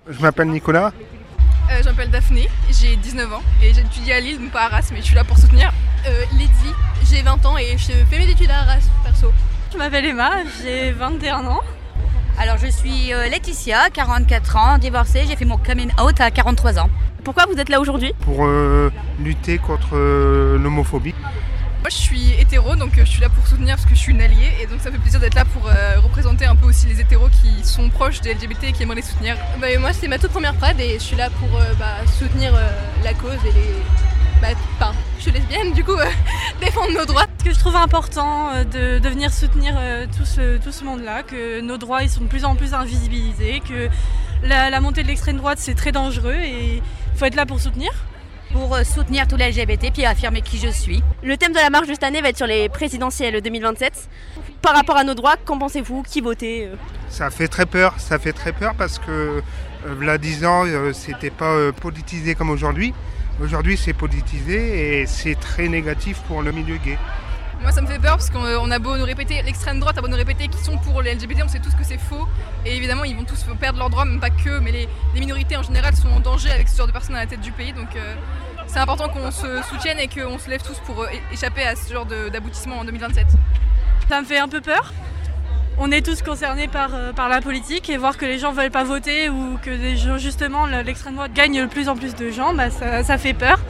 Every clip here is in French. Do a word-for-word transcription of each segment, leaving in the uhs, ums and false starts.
Je m'appelle Nicolas. Euh, je m'appelle Daphné, j'ai dix-neuf ans et j'étudie à Lille, donc pas à Arras, mais je suis là pour soutenir. Euh, Lydie, j'ai vingt ans et je fais mes études à Arras, perso. Je m'appelle Emma, j'ai vingt et un ans. Alors je suis euh, Laetitia, quarante-quatre ans, divorcée, j'ai fait mon coming out à quarante-trois ans. Pourquoi vous êtes là aujourd'hui ? Pour euh, lutter contre euh, l'homophobie. Moi je suis hétéro, donc je suis là pour soutenir parce que je suis une alliée et donc ça me fait plaisir d'être là pour euh, représenter un peu aussi les hétéros qui sont proches des L G B T et qui aimeraient les soutenir. Bah, moi c'est ma toute première Pride et je suis là pour euh, bah, soutenir euh, la cause et les... Bah, enfin, je suis lesbienne du coup, euh, défendre nos droits. Ce que je trouve important euh, de, de venir soutenir euh, tout ce, tout ce monde-là, que nos droits ils sont de plus en plus invisibilisés, que la, la montée de l'extrême droite c'est très dangereux et il faut être là pour soutenir. Pour soutenir tous les L G B T puis affirmer qui je suis. Le thème de la marche de cette année va être sur les présidentielles deux mille vingt-sept. Par rapport à nos droits, qu'en pensez-vous ? Qui votez ? Ça fait très peur, ça fait très peur parce que euh, il y a dix ans, euh, c'était pas euh, politisé comme aujourd'hui. Aujourd'hui, c'est politisé et c'est très négatif pour le milieu gay. Moi ça me fait peur parce qu'on a beau nous répéter, l'extrême droite a beau nous répéter qu'ils sont pour les L G B T, on sait tous que c'est faux. Et évidemment ils vont tous perdre leurs droits, même pas que, mais les, les minorités en général sont en danger avec ce genre de personnes à la tête du pays. Donc euh, c'est important qu'on se soutienne et qu'on se lève tous pour euh, échapper à ce genre de, d'aboutissement en deux mille vingt-sept. Ça me fait un peu peur. On est tous concernés par, euh, par la politique et voir que les gens ne veulent pas voter ou que des gens, justement l'extrême droite gagne de plus en plus de gens, bah, ça, ça fait peur.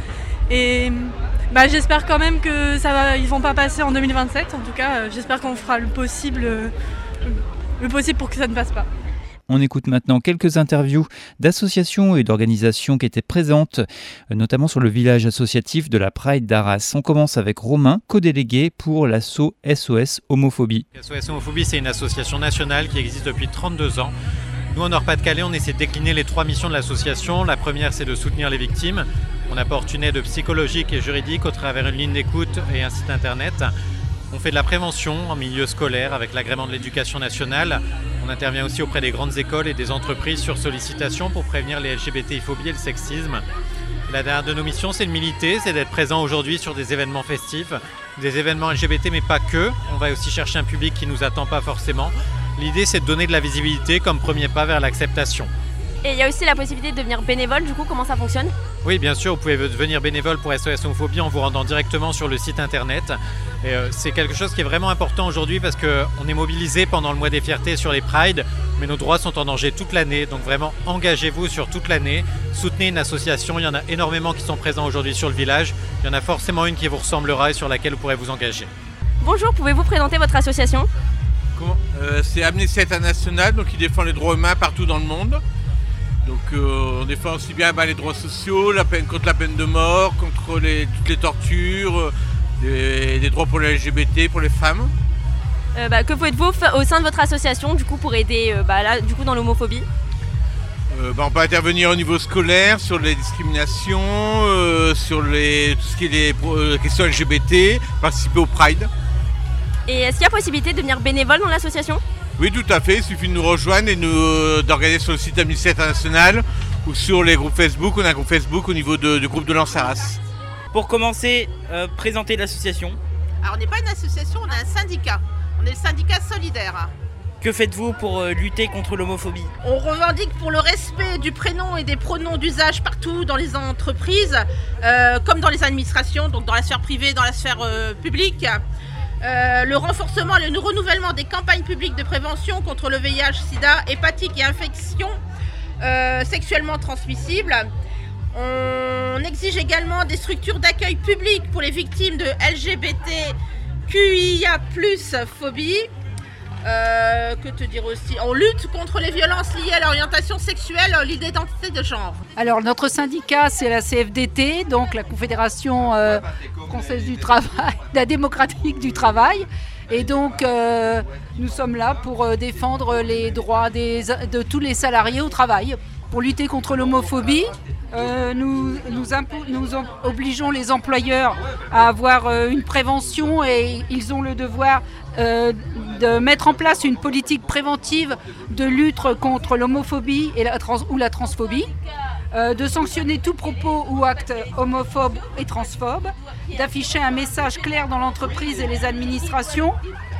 Et bah, j'espère quand même que ça va, ils vont pas passer en deux mille vingt-sept. En tout cas, euh, j'espère qu'on fera le possible, euh, le possible pour que ça ne passe pas. On écoute maintenant quelques interviews d'associations et d'organisations qui étaient présentes, notamment sur le village associatif de la Pride d'Arras. On commence avec Romain, co-délégué pour l'asso S O S Homophobie. S O S Homophobie, c'est une association nationale qui existe depuis trente-deux ans. Nous, en Nord-Pas-de-Calais, on essaie de décliner les trois missions de l'association. La première, c'est de soutenir les victimes. On apporte une aide psychologique et juridique au travers d'une ligne d'écoute et un site internet. On fait de la prévention en milieu scolaire avec l'agrément de l'éducation nationale. On intervient aussi auprès des grandes écoles et des entreprises sur sollicitation pour prévenir les L G B T phobies et le sexisme. Et la dernière de nos missions, c'est de militer, c'est d'être présent aujourd'hui sur des événements festifs, des événements L G B T, mais pas que. On va aussi chercher un public qui ne nous attend pas forcément. L'idée, c'est de donner de la visibilité comme premier pas vers l'acceptation. Et il y a aussi la possibilité de devenir bénévole, du coup, comment ça fonctionne ? Oui, bien sûr, vous pouvez devenir bénévole pour S O S Homophobie en vous rendant directement sur le site internet. Et euh, c'est quelque chose qui est vraiment important aujourd'hui parce qu'on est mobilisé pendant le mois des fiertés sur les Prides, mais nos droits sont en danger toute l'année. Donc vraiment, engagez-vous sur toute l'année, soutenez une association. Il y en a énormément qui sont présents aujourd'hui sur le village. Il y en a forcément une qui vous ressemblera et sur laquelle vous pourrez vous engager. Bonjour, pouvez-vous présenter votre association ? euh, C'est Amnesty International, donc qui défend les droits humains partout dans le monde. Donc euh, on défend aussi bien bah, les droits sociaux, la peine, contre la peine de mort, contre les, toutes les tortures, les, les droits pour les L G B T, pour les femmes. Euh, bah, que faites-vous au sein de votre association du coup, pour aider euh, bah, là, du coup, dans l'homophobie ? euh, bah, On peut intervenir au niveau scolaire, sur les discriminations, euh, sur les, tout ce qui est les euh, questions L G B T, participer au Pride. Et est-ce qu'il y a possibilité de devenir bénévole dans l'association ? Oui, tout à fait. Il suffit de nous rejoindre et nous, euh, d'organiser sur le site Amnesty International ou sur les groupes Facebook. On a un groupe Facebook au niveau de, du groupe de Lens Arras. Pour commencer, euh, présenter l'association. Alors, on n'est pas une association, on est un syndicat. On est le syndicat solidaire. Que faites-vous pour euh, lutter contre l'homophobie ? On revendique pour le respect du prénom et des pronoms d'usage partout dans les entreprises, euh, comme dans les administrations, donc dans la sphère privée, dans la sphère euh, publique. Euh, le renforcement et le renouvellement des campagnes publiques de prévention contre le V I H, sida, hépatique et infections euh, sexuellement transmissibles. On exige également des structures d'accueil public pour les victimes de L G B T Q I A plus, phobie. Euh, que te dire aussi ? On lutte contre les violences liées à l'orientation sexuelle, l'identité de genre. Alors notre syndicat c'est la C F D T, donc la Confédération euh, française du travail, la démocratique du travail. Et donc euh, nous sommes là pour euh, défendre les droits des, de tous les salariés au travail. Pour lutter contre l'homophobie, euh, nous, nous, impo- nous obligeons les employeurs à avoir euh, une prévention et ils ont le devoir euh, de mettre en place une politique préventive de lutte contre l'homophobie et la trans- ou la transphobie, euh, de sanctionner tout propos ou acte homophobe et transphobe, d'afficher un message clair dans l'entreprise et les administrations,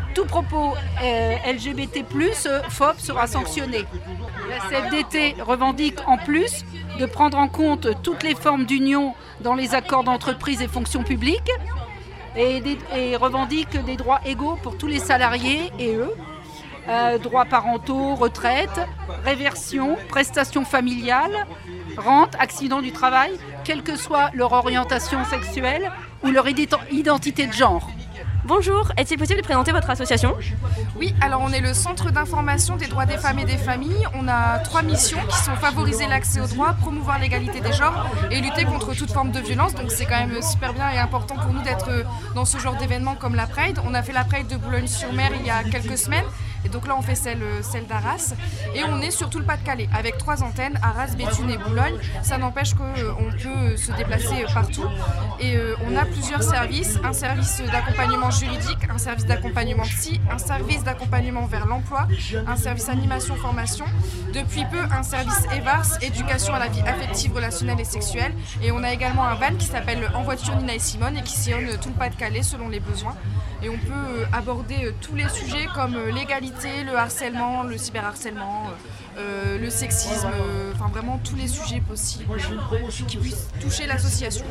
tout propos euh, L G B T plus, euh, phobe sera sanctionné. La C F D T revendique en plus de prendre en compte toutes les formes d'union dans les accords d'entreprise et fonction publique et, des, et revendique des droits égaux pour tous les salariés et eux. Euh, droits parentaux, retraite, réversion, prestations familiales, rente, accident du travail, quelle que soit leur orientation sexuelle ou leur identité de genre. Bonjour, est-il possible de présenter votre association ? Oui, alors on est le Centre d'information des droits des femmes et des familles. On a trois missions qui sont favoriser l'accès aux droits, promouvoir l'égalité des genres et lutter contre toute forme de violence. Donc c'est quand même super bien et important pour nous d'être dans ce genre d'événements comme la Pride. On a fait la Pride de Boulogne-sur-Mer il y a quelques semaines. Et donc là on fait celle, celle d'Arras et on est sur tout le Pas-de-Calais avec trois antennes, Arras, Béthune et Boulogne. Ça n'empêche qu'on peut se déplacer partout et on a plusieurs services, un service d'accompagnement juridique, un service d'accompagnement psy, un service d'accompagnement vers l'emploi, un service animation formation, depuis peu un service E V A R S, éducation à la vie affective, relationnelle et sexuelle, et on a également un van qui s'appelle En voiture Nina et Simone et qui sillonne tout le Pas-de-Calais selon les besoins. Et on peut aborder tous les sujets comme l'égalité, le harcèlement, le cyberharcèlement, euh, le sexisme, euh, enfin vraiment tous les sujets possibles qui puissent toucher l'association.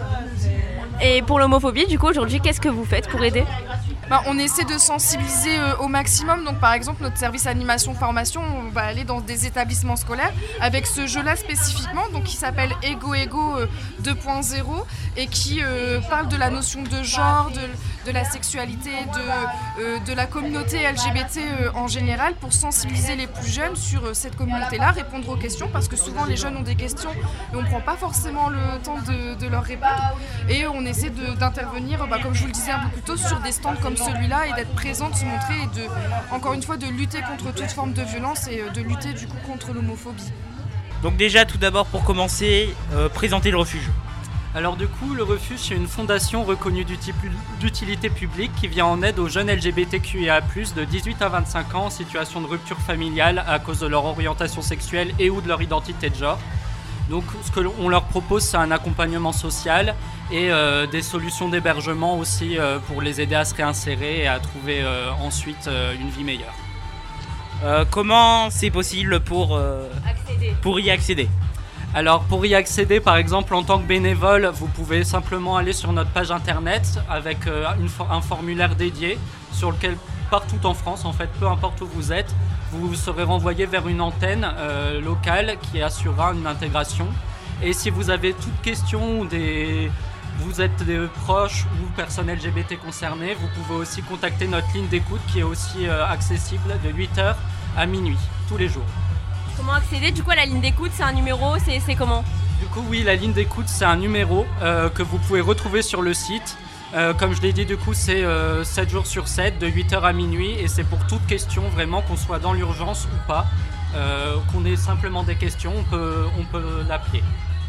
Et pour l'homophobie, du coup, aujourd'hui, qu'est-ce que vous faites pour aider ? Ben, on essaie de sensibiliser euh, au maximum. Donc, par exemple, notre service animation-formation, on va aller dans des établissements scolaires avec ce jeu-là spécifiquement, donc qui s'appelle Ego Ego euh, deux point zéro et qui euh, parle de la notion de genre, de, de la sexualité, de, euh, de la communauté L G B T euh, en général pour sensibiliser les plus jeunes sur euh, cette communauté-là, répondre aux questions parce que souvent les jeunes ont des questions et on ne prend pas forcément le temps de, de leur répondre. Et on essaie de, d'intervenir, bah, comme je vous le disais un peu plus tôt, sur des stands comme celui-là et d'être présent, de se montrer et de, encore une fois, de lutter contre toute forme de violence et de lutter du coup contre l'homophobie. Donc déjà, tout d'abord, pour commencer, euh, présenter le refuge. Alors du coup, le refuge, c'est une fondation reconnue d'utilité publique qui vient en aide aux jeunes L G B T Q I A plus, de dix-huit à vingt-cinq ans en situation de rupture familiale à cause de leur orientation sexuelle et ou de leur identité de genre. Donc ce qu'on leur propose, c'est un accompagnement social et euh, des solutions d'hébergement aussi euh, pour les aider à se réinsérer et à trouver euh, ensuite euh, une vie meilleure. Euh, comment c'est possible pour, euh, pour y accéder ? Alors pour y accéder, par exemple, en tant que bénévole, vous pouvez simplement aller sur notre page internet avec euh, une, un formulaire dédié sur lequel, partout en France, en fait, peu importe où vous êtes, vous serez renvoyé vers une antenne euh, locale qui assurera une intégration. Et si vous avez toute question ou des... vous êtes des proches ou personnes L G B T concernées, vous pouvez aussi contacter notre ligne d'écoute qui est aussi euh, accessible de huit heures à minuit, tous les jours. Comment accéder du coup à la ligne d'écoute ? C'est un numéro, c'est, c'est comment ? Du coup, oui, la ligne d'écoute, c'est un numéro euh, que vous pouvez retrouver sur le site. Euh, comme je l'ai dit, du coup, c'est euh, sept jours sur sept, de huit heures à minuit, et c'est pour toute question, vraiment, qu'on soit dans l'urgence ou pas, euh, qu'on ait simplement des questions, on peut, on peut l'appeler.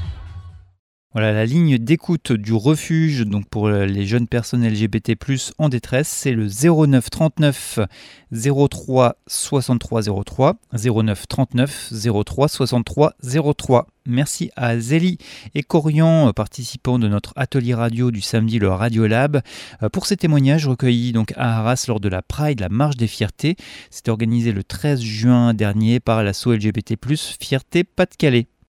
Voilà, la ligne d'écoute du refuge, donc pour les jeunes personnes L G B T plus, en détresse, c'est le zéro neuf trente-neuf zéro trois soixante-trois zéro trois, zéro neuf trente-neuf zéro trois soixante-trois zéro trois. Merci à Zélie et Corian, participants de notre atelier radio du samedi, le Radiolab, pour ces témoignages recueillis donc à Arras lors de la Pride, la Marche des Fiertés. C'était organisé le treize juin dernier par l'asso L G B T plus, Fierté Pas-de-Calais.